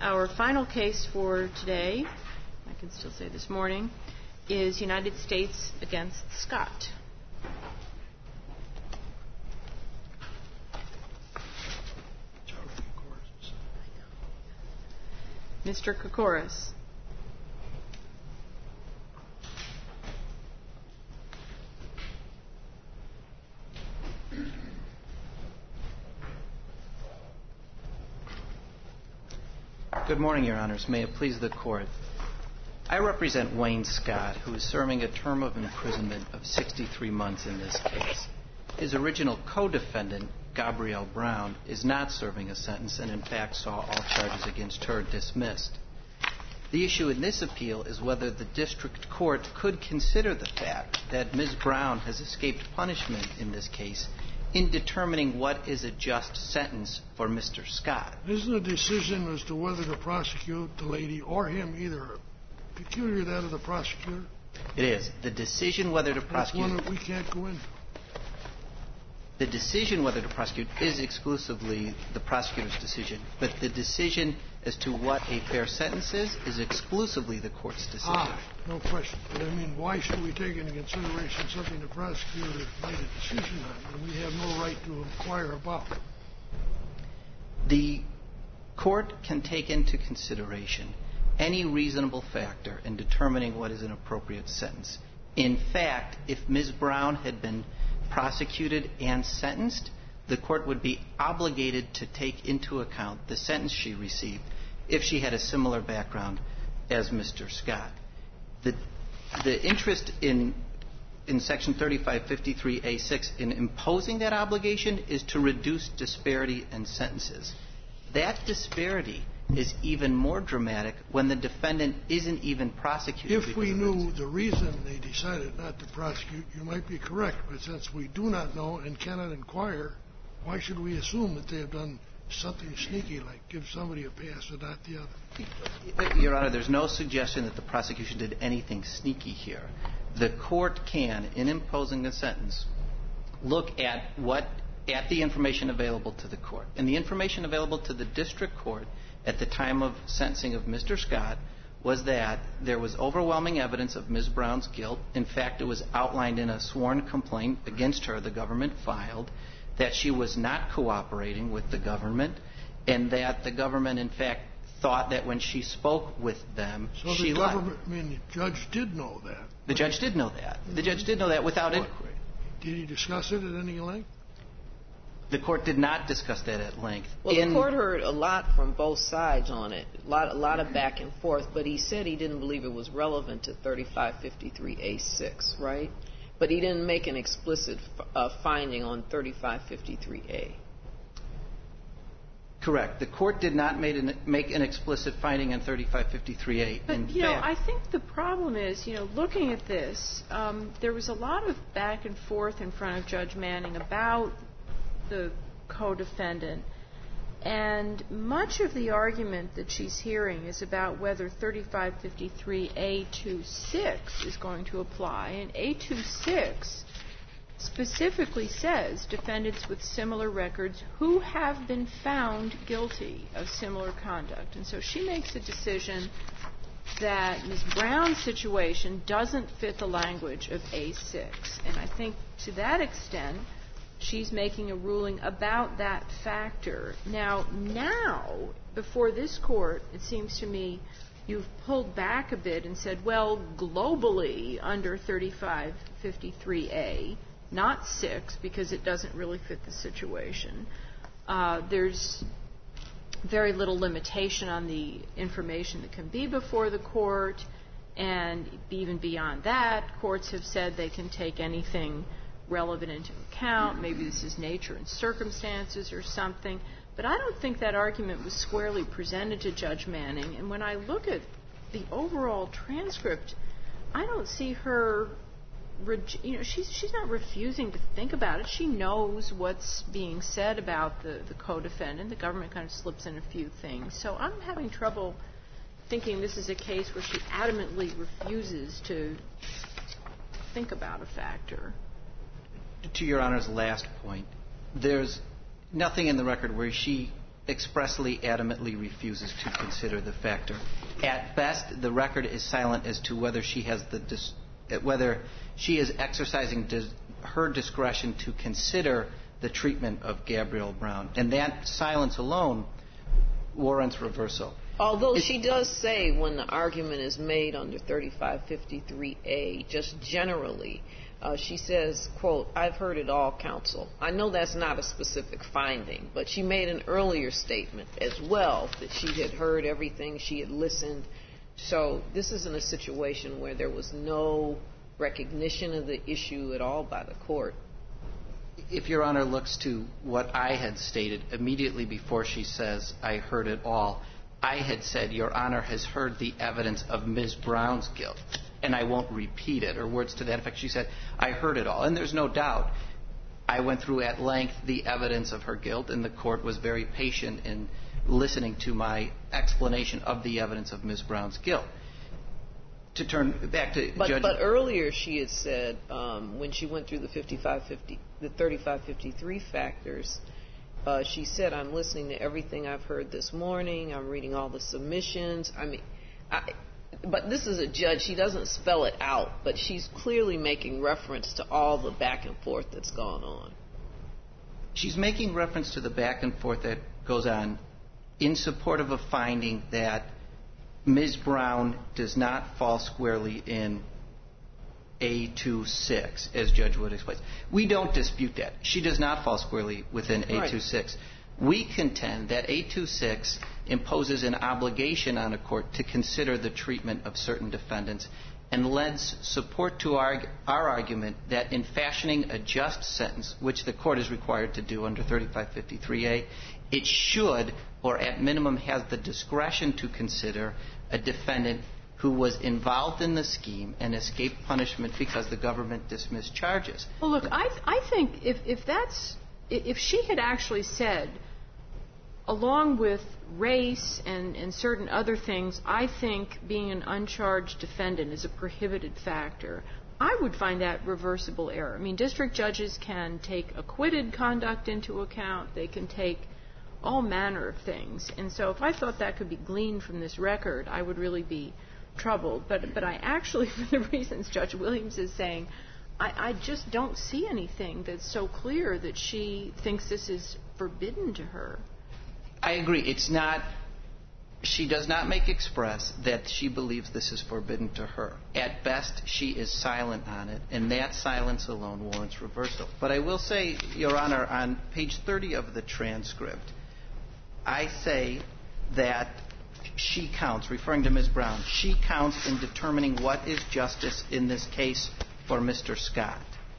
Our final case for today, I can still say this morning, is United States against Scott. Mr. Koukouris. Good morning, Your Honors. May it please the Court. I represent Wayne Scott, who is serving a term of imprisonment of 63 months in this case. His original co-defendant, Gabrielle Brown, is not serving a sentence and, in fact, saw all charges against her dismissed. The issue in this appeal is whether the district court could consider the fact that Ms. Brown has escaped punishment in this case in determining what is a just sentence for Mr. Scott. Isn't the decision as to whether to prosecute the lady or him either peculiar that of the prosecutor? It is. The decision whether to prosecute... That's one that we can't go into. The decision whether to prosecute is exclusively the prosecutor's decision, but the decision as to what a fair sentence is exclusively the court's decision. No question. But I mean, why should we take into consideration something the prosecutor made a decision on when we have no right to inquire about? The court can take into consideration any reasonable factor in determining what is an appropriate sentence. In fact, if Ms. Brown had been prosecuted and sentenced, the court would be obligated to take into account the sentence she received if she had a similar background as Mr. Scott. The interest in Section 3553A6 in imposing that obligation is to reduce disparity in sentences. That disparity is even more dramatic when the defendant isn't even prosecuted. If we knew the reason they decided not to prosecute, you might be correct. But since we do not know and cannot inquire, why should we assume that they have done something sneaky like give somebody a pass or not the other? Your Honor, there's no suggestion that the prosecution did anything sneaky here. The court can, in imposing a sentence, look at the information available to the court. And the information available to the district court at the time of sentencing of Mr. Scott was that there was overwhelming evidence of Ms. Brown's guilt. In fact, it was outlined in a sworn complaint against her the government filed, that she was not cooperating with the government, and that the government, in fact, thought that when she spoke with them, she lied. The judge did know that. The judge did know that. The judge did know that without inquiry. Did he discuss it at any length? The court did not discuss that at length. Well, the court heard a lot from both sides on it, a lot of back and forth, but he said he didn't believe it was relevant to 3553A6, right? But he didn't make an explicit finding on 3553A. Correct. The court did not make an explicit finding on 3553A. But, I think the problem is, looking at this, there was a lot of back and forth in front of Judge Manning about the co-defendant, and much of the argument that she's hearing is about whether 3553A26 is going to apply, and A26 specifically says defendants with similar records who have been found guilty of similar conduct. And so she makes a decision that Ms. Brown's situation doesn't fit the language of A6, and I think to that extent she's making a ruling about that factor. Now, before this court, it seems to me you've pulled back a bit and said, well, globally under 3553A, not 6, because it doesn't really fit the situation, there's very little limitation on the information that can be before the court, and even beyond that, courts have said they can take anything relevant into account. Maybe this is nature and circumstances or something. But I don't think that argument was squarely presented to Judge Manning. And when I look at the overall transcript, I don't see her, she's not refusing to think about it. She knows what's being said about the co-defendant. The government kind of slips in a few things. So I'm having trouble thinking this is a case where she adamantly refuses to think about a factor. To Your Honor's last point, there's nothing in the record where she expressly, adamantly refuses to consider the factor. At best, the record is silent as to whether she has whether she is exercising her discretion to consider the treatment of Gabrielle Brown, and that silence alone warrants reversal. Although she does say when the argument is made under 3553A, just generally, she says, quote, "I've heard it all, counsel." I know that's not a specific finding, but she made an earlier statement as well that she had heard everything, she had listened. So this isn't a situation where there was no recognition of the issue at all by the court. If Your Honor looks to what I had stated immediately before she says, "I heard it all," I had said, "Your Honor has heard the evidence of Ms. Brown's guilt," and I won't repeat it, or words to that effect. She said, "I heard it all." And there's no doubt I went through at length the evidence of her guilt, and the court was very patient in listening to my explanation of the evidence of Ms. Brown's guilt. To turn back to Judge... But earlier she had said, when she went through the 3553 factors, she said, "I'm listening to everything I've heard this morning. I'm reading all the submissions." I mean, but this is a judge. She doesn't spell it out, but she's clearly making reference to all the back and forth that's gone on. She's making reference to the back and forth that goes on in support of a finding that Ms. Brown does not fall squarely in A26, as Judge Wood explains. We don't dispute that. She does not fall squarely within A26. Right. We contend that A26 imposes an obligation on a court to consider the treatment of certain defendants and lends support to our argument that in fashioning a just sentence, which the court is required to do under 3553A, it should, or at minimum has the discretion to consider a defendant who was involved in the scheme and escaped punishment because the government dismissed charges. Well, look, I think if she had actually said, along with race and certain other things, I think being an uncharged defendant is a prohibited factor, I would find that reversible error. I mean, district judges can take acquitted conduct into account. They can take all manner of things. And so if I thought that could be gleaned from this record, I would really be troubled. But I actually, for the reasons Judge Williams is saying, I just don't see anything that's so clear that she thinks this is forbidden to her. I agree. It's not, she does not make express that she believes this is forbidden to her. At best, she is silent on it, and that silence alone warrants reversal. But I will say, Your Honor, on page 30 of the transcript, I say that she counts, referring to Ms. Brown, she counts in determining what is justice in this case for Mr. Scott.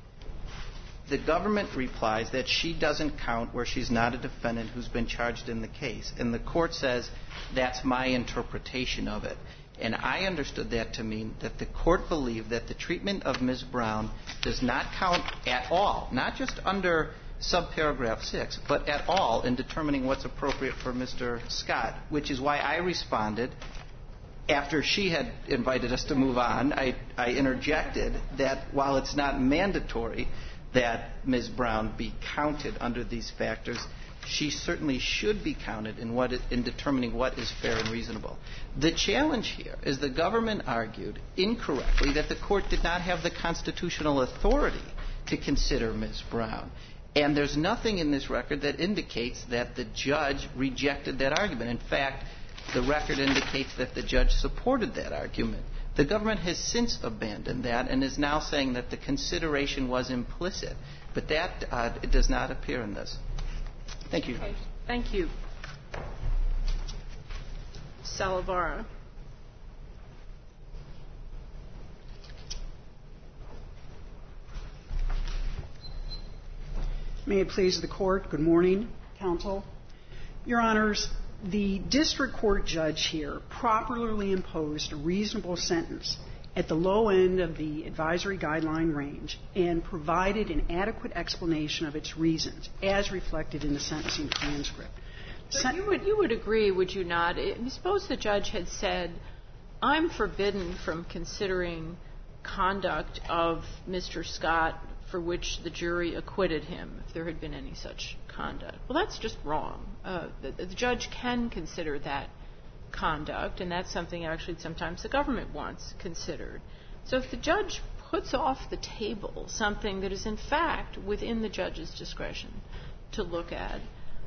The government replies that she doesn't count where she's not a defendant who's been charged in the case. And the court says that's my interpretation of it. And I understood that to mean that the court believed that the treatment of Ms. Brown does not count at all, not just under subparagraph 6, but at all in determining what's appropriate for Mr. Scott, which is why I responded after she had invited us to move on. I interjected that while it's not mandatory that Ms. Brown be counted under these factors, she certainly should be counted in determining what is fair and reasonable. The challenge here is the government argued incorrectly that the court did not have the constitutional authority to consider Ms. Brown. And there's nothing in this record that indicates that the judge rejected that argument. In fact, the record indicates that the judge supported that argument. The government has since abandoned that and is now saying that the consideration was implicit. But that it does not appear in this. Thank you. Okay. Thank you. Salavara. May it please the Court. Good morning, counsel. Your Honors, the district court judge here properly imposed a reasonable sentence at the low end of the advisory guideline range and provided an adequate explanation of its reasons, as reflected in the sentencing transcript. But you would agree, would you not? Suppose the judge had said, I'm forbidden from considering conduct of Mr. Scott for which the jury acquitted him, if there had been any such conduct. Well, that's just wrong. The judge can consider that conduct, and that's something actually sometimes the government wants considered. So if the judge puts off the table something that is in fact within the judge's discretion to look at,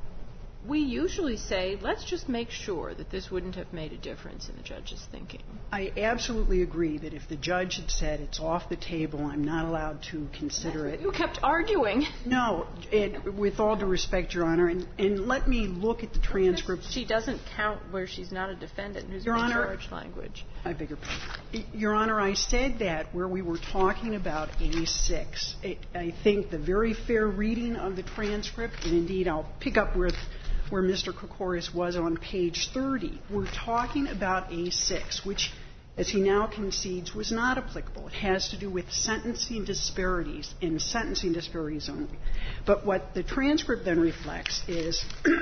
we usually say, let's just make sure that this wouldn't have made a difference in the judge's thinking. I absolutely agree that if the judge had said it's off the table, I'm not allowed to consider it. You kept arguing. No, with all due respect, Your Honor, and let me look at the transcript. She doesn't count where she's not a defendant who's been charged language. I beg your pardon. Your Honor, I said that where we were talking about A6. I think the very fair reading of the transcript, and indeed I'll pick up where Mr. Koukouris was on page 30. We're talking about A6, which, as he now concedes, was not applicable. It has to do with sentencing disparities and sentencing disparities only. But what the transcript then reflects is,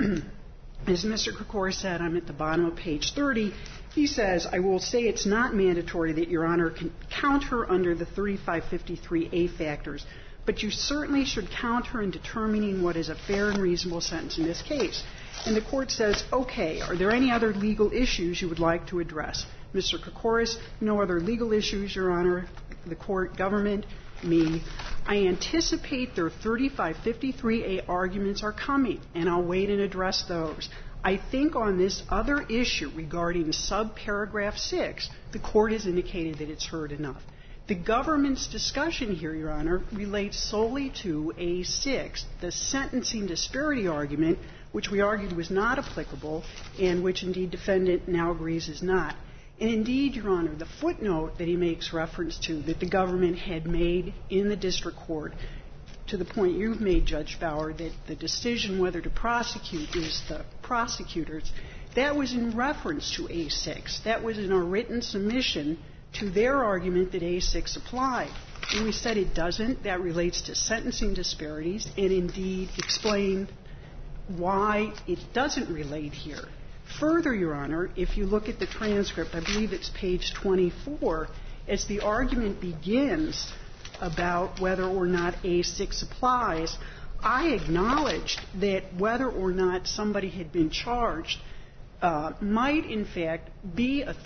as Mr. Koukouris said, I'm at the bottom of page 30, he says, I will say it's not mandatory that Your Honor can count her under the 3553A factors, but you certainly should count her in determining what is a fair and reasonable sentence in this case. And the Court says, okay, are there any other legal issues you would like to address? Mr. Koukouris, no other legal issues, Your Honor. The Court, government, me. I anticipate their 3553A arguments are coming, and I'll wait and address those. I think on this other issue regarding subparagraph 6, the Court has indicated that it's heard enough. The government's discussion here, Your Honor, relates solely to A6, the sentencing disparity argument, which we argued was not applicable and which, indeed, defendant now agrees is not. And, indeed, Your Honor, the footnote that he makes reference to that the government had made in the district court, to the point you've made, Judge Bauer, that the decision whether to prosecute is the prosecutor's, that was in reference to A6. That was in our written submission to their argument that A6 applied. And we said it doesn't. That relates to sentencing disparities and, indeed, explained why it doesn't relate here. Further, Your Honor, if you look at the transcript, I believe it's page 24, as the argument begins about whether or not A6 applies, I acknowledged that whether or not somebody had been charged might, in fact, be a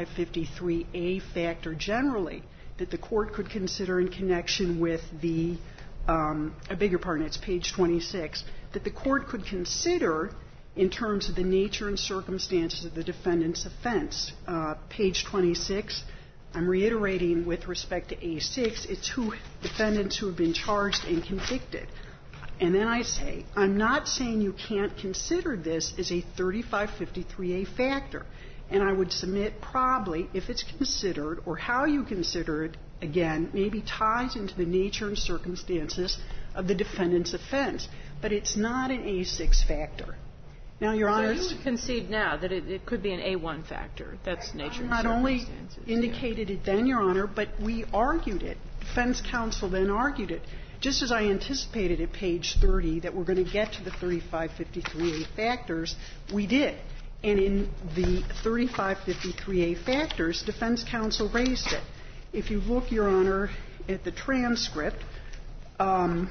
3553A factor generally that the Court could consider in connection with the, I beg your pardon, it's page 26, that the Court could consider in terms of the nature and circumstances of the defendant's offense. Page 26, I'm reiterating with respect to A6, it's who defendants who have been charged and convicted. And then I say, I'm not saying you can't consider this as a 3553A factor. And I would submit probably, if it's considered, or how you consider it, again, maybe ties into the nature and circumstances of the defendant's offense. But it's not an A6 factor. Now, Your Honor, so you would concede now that it could be an A1 factor. That's nature and circumstances. Not only indicated it then, Your Honor, but we argued it. Defense counsel then argued it. Just as I anticipated at page 30 that we're going to get to the 3553A factors, we did. And in the 3553A factors, defense counsel raised it. If you look, Your Honor, at the transcript, I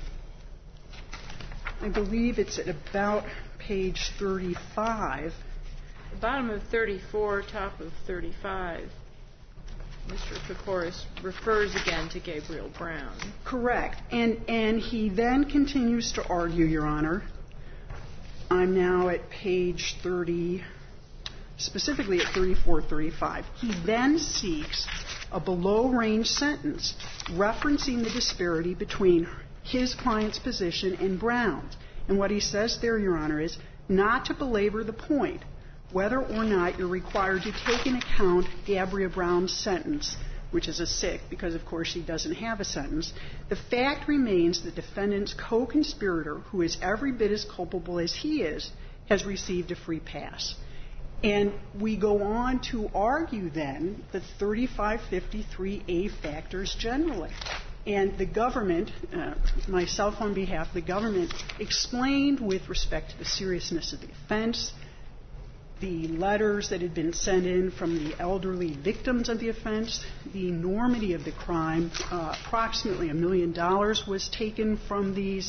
believe it's at about page 35. The bottom of 34, top of 35. Mr. Koukouris refers again to Gabriel Brown. Correct. And he then continues to argue, Your Honor. I'm now at page 30, specifically at 34, 35. He then seeks a below-range sentence referencing the disparity between his client's position and Brown's. And what he says there, Your Honor, is not to belabor the point whether or not you're required to take into account Gabriel Brown's sentence, which is a sick, because, of course, she doesn't have a sentence. The fact remains the defendant's co-conspirator, who is every bit as culpable as he is, has received a free pass. And we go on to argue, then, the 3553A factors generally. And the government, myself on behalf of the government, explained with respect to the seriousness of the offense, the letters that had been sent in from the elderly victims of the offense, the enormity of the crime. Approximately $1 million was taken from these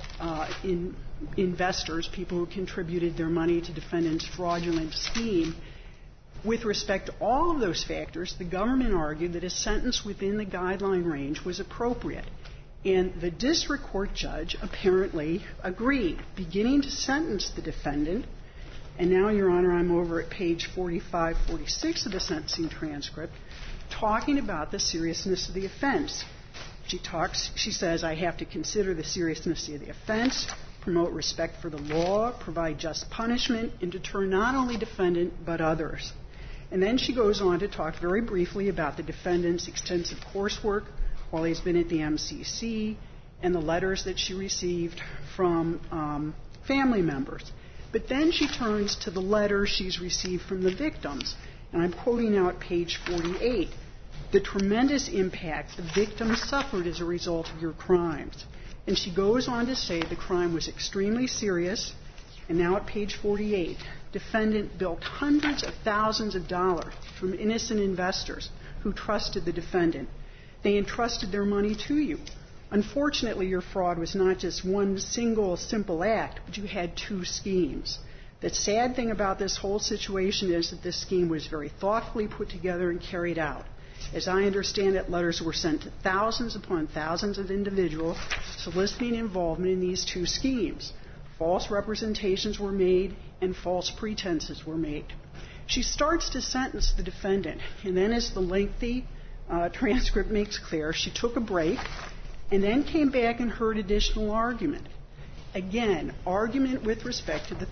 investors, people who contributed their money to defendant's fraudulent scheme. With respect to all of those factors, the government argued that a sentence within the guideline range was appropriate. And the district court judge apparently agreed, beginning to sentence the defendant. And now, Your Honor, I'm over at page 45, 46 of the sentencing transcript, talking about the seriousness of the offense. She says, I have to consider the seriousness of the offense, promote respect for the law, provide just punishment, and deter not only defendant but others. And then she goes on to talk very briefly about the defendant's extensive coursework while he's been at the MCC and the letters that she received from family members. But then she turns to the letters she's received from the victims. And I'm quoting now at page 48, the tremendous impact the victims suffered as a result of your crimes. And she goes on to say the crime was extremely serious. And now at page 48, defendant built hundreds of thousands of dollars from innocent investors who trusted the defendant. They entrusted their money to you. Unfortunately, your fraud was not just one single simple act, but you had two schemes. The sad thing about this whole situation is that this scheme was very thoughtfully put together and carried out. As I understand it, letters were sent to thousands upon thousands of individuals soliciting involvement in these two schemes. False representations were made and false pretenses were made. She starts to sentence the defendant, and then as the lengthy transcript makes clear, she took a break and then came back and heard additional argument. Again, argument with respect to the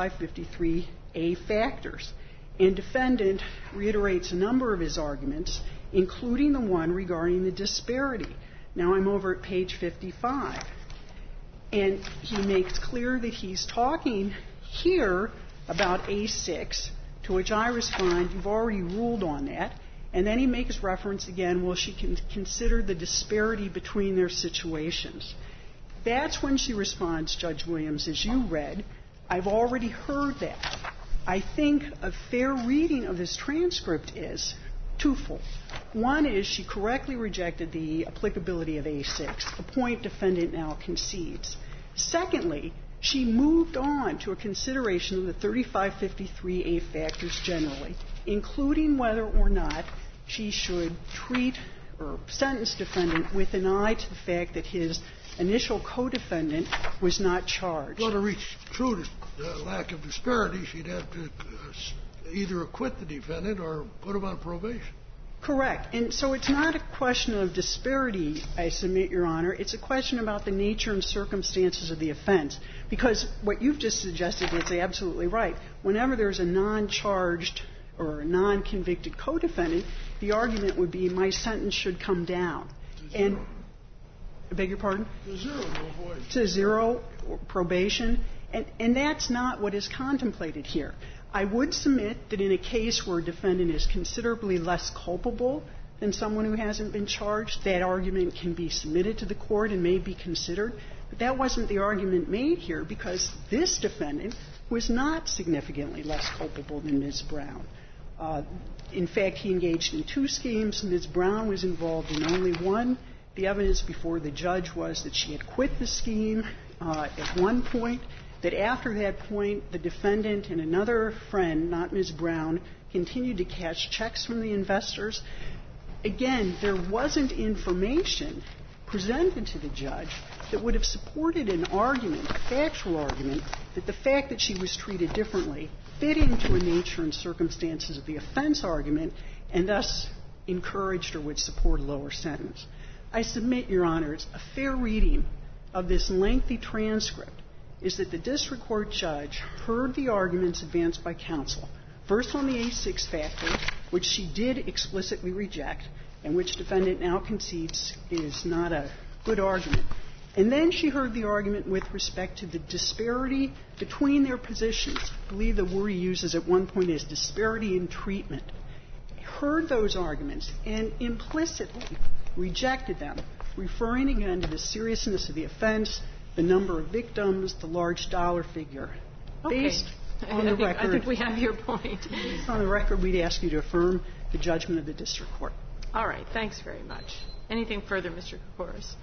3553A factors. And defendant reiterates a number of his arguments, including the one regarding the disparity. Now I'm over at page 55. And he makes clear that he's talking here about A6, to which I respond, you've already ruled on that. And then he makes reference again, well, she can consider the disparity between their situations. That's when she responds, Judge Williams, as you read, I've already heard that. I think a fair reading of this transcript is twofold. One is she correctly rejected the applicability of A6, a point defendant now concedes. Secondly, she moved on to a consideration of the 3553A factors generally, including whether or not she should treat or sentence defendant with an eye to the fact that his initial co-defendant was not charged. Well, to reach true lack of disparity, she'd have to either acquit the defendant or put him on probation. Correct. And so it's not a question of disparity, I submit, Your Honor. It's a question about the nature and circumstances of the offense. Because what you've just suggested is absolutely right. Whenever there's a non-charged or a non-convicted co-defendant, the argument would be my sentence should come down. And I beg your pardon? To zero, no void. To zero, probation. And that's not what is contemplated here. I would submit that in a case where a defendant is considerably less culpable than someone who hasn't been charged, that argument can be submitted to the court and may be considered. But that wasn't the argument made here because this defendant was not significantly less culpable than Ms. Brown. In fact, he engaged in two schemes. Ms. Brown was involved in only one. The evidence before the judge was that she had quit the scheme at one point, that after that point, the defendant and another friend, not Ms. Brown, continued to cash checks from the investors. Again, there wasn't information presented to the judge that would have supported an argument, a factual argument, that the fact that she was treated differently fit into a nature and circumstances of the offense argument and thus encouraged or would support a lower sentence. I submit, Your Honors, a fair reading of this lengthy transcript is that the district court judge heard the arguments advanced by counsel, first on the A6 factor, which she did explicitly reject, and which defendant now concedes is not a good argument. And then she heard the argument with respect to the disparity between their positions. I believe the word he uses at one point is disparity in treatment. Heard those arguments and implicitly rejected them, referring again to the seriousness of the offense, the number of victims, the large dollar figure. Okay. On the record, I think we have your point. on the record, we'd ask you to affirm the judgment of the district court. All right. Thanks very much. Anything further, Mr. Koukouris?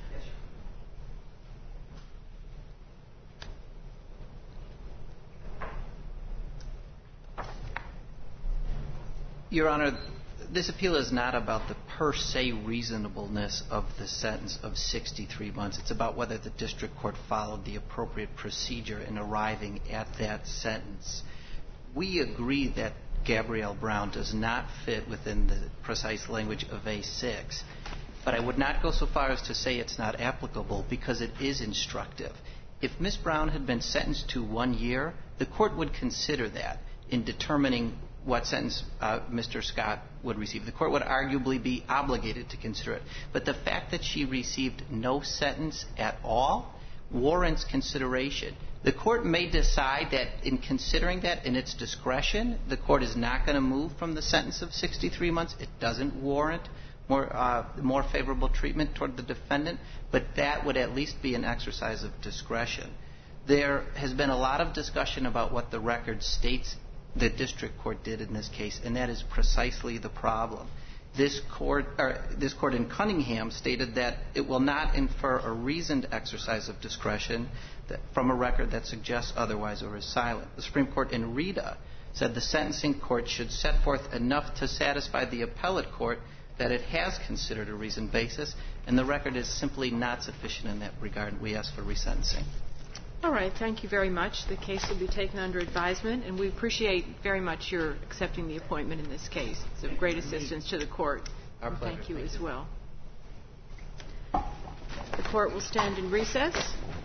Your Honor, this appeal is not about the per se reasonableness of the sentence of 63 months. It's about whether the district court followed the appropriate procedure in arriving at that sentence. We agree that Gabrielle Brown does not fit within the precise language of A6, but I would not go so far as to say it's not applicable because it is instructive. If Ms. Brown had been sentenced to 1 year, the court would consider that in determining what sentence Mr. Scott would receive. The court would arguably be obligated to consider it. But the fact that she received no sentence at all warrants consideration. The court may decide that in considering that in its discretion, the court is not going to move from the sentence of 63 months. It doesn't warrant more favorable treatment toward the defendant, but that would at least be an exercise of discretion. There has been a lot of discussion about what the record states the district court did in this case, and that is precisely the problem. This court in Cunningham stated that it will not infer a reasoned exercise of discretion from a record that suggests otherwise or is silent. The Supreme Court in Rita said the sentencing court should set forth enough to satisfy the appellate court that it has considered a reasoned basis, and the record is simply not sufficient in that regard. We ask for resentencing. All right. Thank you very much. The case will be taken under advisement, and we appreciate very much your accepting the appointment in this case. It's of great assistance to the court. Our pleasure. Thank you as well. The court will stand in recess.